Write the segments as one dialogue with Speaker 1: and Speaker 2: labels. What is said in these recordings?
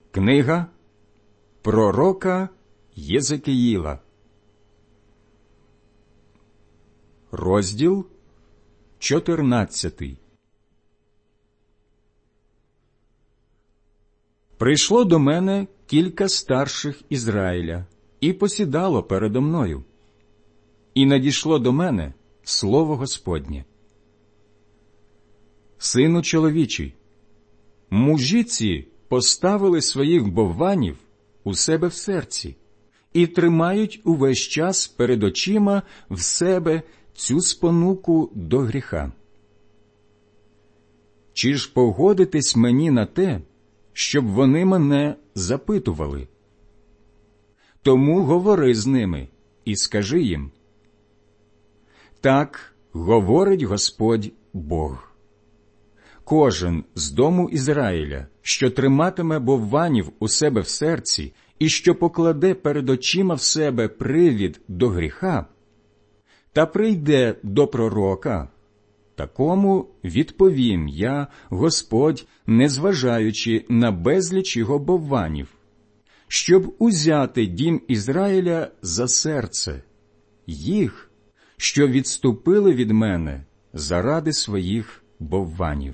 Speaker 1: Книга пророка Єзекіїла. Розділ 14. Прийшло до мене кілька старших Ізраїля і посідало передо мною. І надійшло до мене слово Господнє. Сину чоловічий, мужі ці поставили своїх бовванів у себе в серці і тримають увесь час перед очима в себе цю спонуку до гріха. Чи ж погодитесь мені на те, щоб вони мене запитували? Тому говори з ними і скажи їм: так говорить Господь Бог. Кожен з дому Ізраїля, що триматиме бовванів у себе в серці і що покладе перед очима в себе привід до гріха, та прийде до пророка, такому відповім я, Господь, незважаючи на безліч його бовванів, щоб узяти дім Ізраїля за серце, їх, що відступили від мене заради своїх бовванів.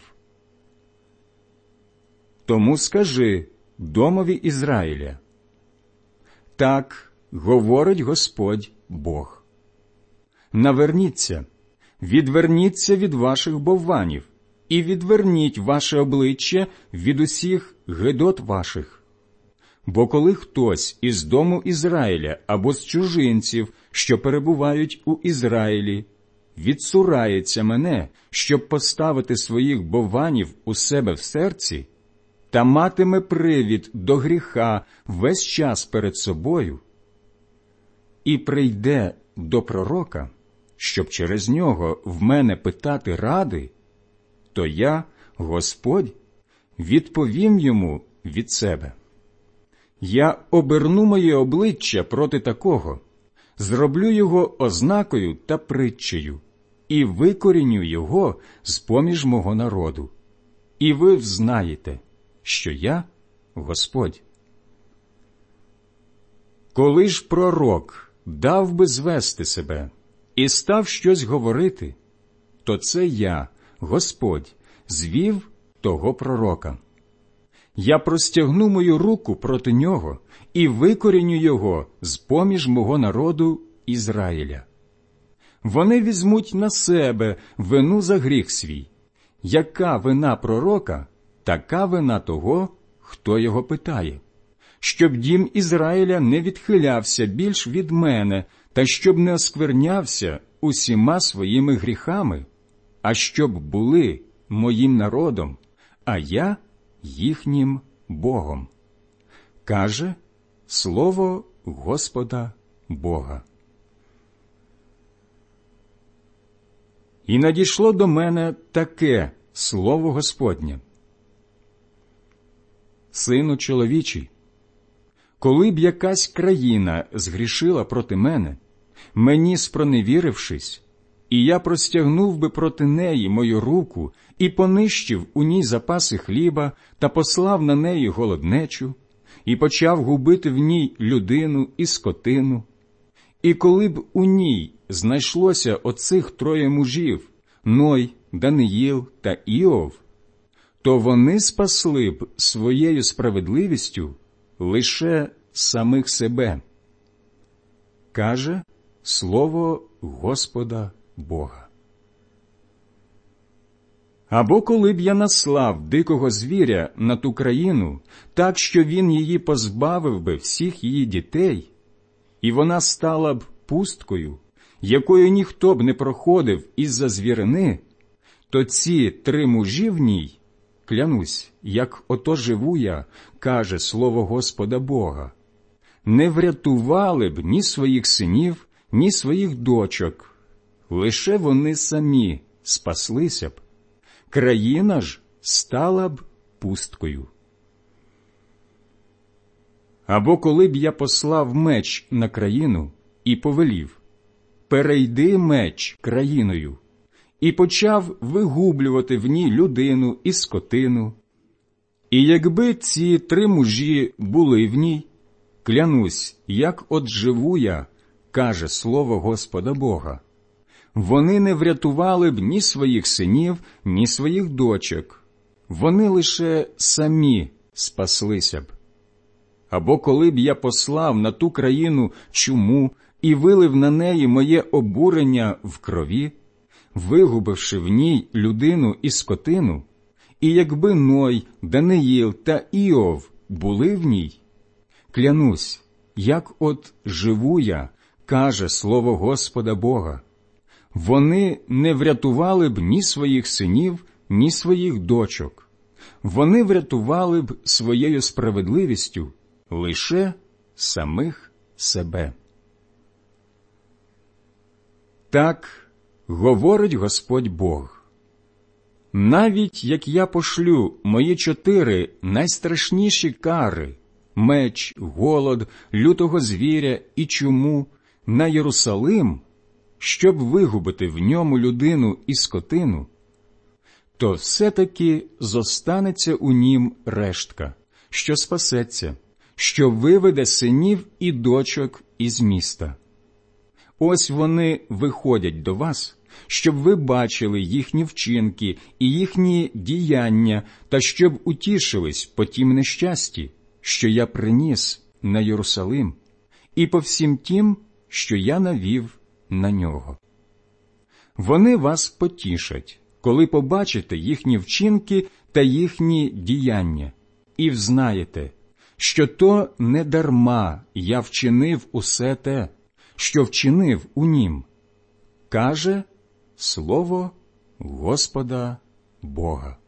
Speaker 1: Тому скажи домові Ізраїля: так говорить Господь Бог. Наверніться, відверніться від ваших бовванів і відверніть ваше обличчя від усіх гидот ваших. Бо коли хтось із дому Ізраїля або з чужинців, що перебувають у Ізраїлі, відцурається мене, щоб поставити своїх бовванів у себе в серці, та матиме привід до гріха весь час перед собою, і прийде до пророка, щоб через нього в мене питати ради, то я, Господь, відповім йому від себе. Я оберну моє обличчя проти такого, зроблю його ознакою та притчею, і викоріню його з-поміж мого народу. І ви взнаєте, що я Господь. Коли ж пророк дав би звести себе і став щось говорити, то це я, Господь, звів того пророка. Я простягну мою руку проти нього і викоріню його з-поміж мого народу Ізраїля. Вони візьмуть на себе вину за гріх свій. Яка вина пророка, така вина того, хто його питає, щоб дім Ізраїля не відхилявся більш від мене, та щоб не осквернявся усіма своїми гріхами, а щоб були моїм народом, а я їхнім Богом. Каже слово Господа Бога. І надійшло до мене таке слово Господнє. Сину чоловічий, коли б якась країна згрішила проти мене, мені спроневірившись, і я простягнув би проти неї мою руку і понищив у ній запаси хліба та послав на неї голоднечу, і почав губити в ній людину і скотину, і коли б у ній знайшлося оцих троє мужів, Ной, Даниїл та Іов, то вони спасли б своєю справедливістю лише самих себе. Каже слово Господа Бога. Або коли б я наслав дикого звіря на ту країну, так, що він її позбавив би всіх її дітей, і вона стала б пусткою, якою ніхто б не проходив із-за звірини, то ці три мужі в ній, клянусь, як ото живу я, каже слово Господа Бога, не врятували б ні своїх синів, ні своїх дочок, лише вони самі спаслися б, країна ж стала б пусткою. Або коли б я послав меч на країну і повелів: перейди меч країною, і почав вигублювати в ній людину і скотину, І якби ці 3 мужі були в ній, клянусь, як от живу я, каже слово Господа Бога, вони не врятували б ні своїх синів, ні своїх дочок, вони лише самі спаслися б. Або коли б я послав на ту країну чуму і вилив на неї моє обурення в крові, вигубивши в ній людину і скотину, і якби Ной, Даниїл та Іов були в ній, клянусь, як от живу я, каже слово Господа Бога, вони не врятували б ні своїх синів, ні своїх дочок, вони врятували б своєю справедливістю лише самих себе. Так говорить Господь Бог. Навіть як я пошлю мої 4 найстрашніші кари – меч, голод, лютого звіря і чуму – на Єрусалим, щоб вигубити в ньому людину і скотину, то все-таки зостанеться у нім рештка, що спасеться, що виведе синів і дочок із міста. Ось вони виходять до вас, щоб ви бачили їхні вчинки і їхні діяння, та щоб утішились по тім нещасті, що я приніс на Єрусалим, і по всім тім, що я навів на нього. Вони вас потішать, коли побачите їхні вчинки та їхні діяння, і взнаєте, що то не дарма я вчинив усе те, що вчинив у нім, каже слово Господа Бога.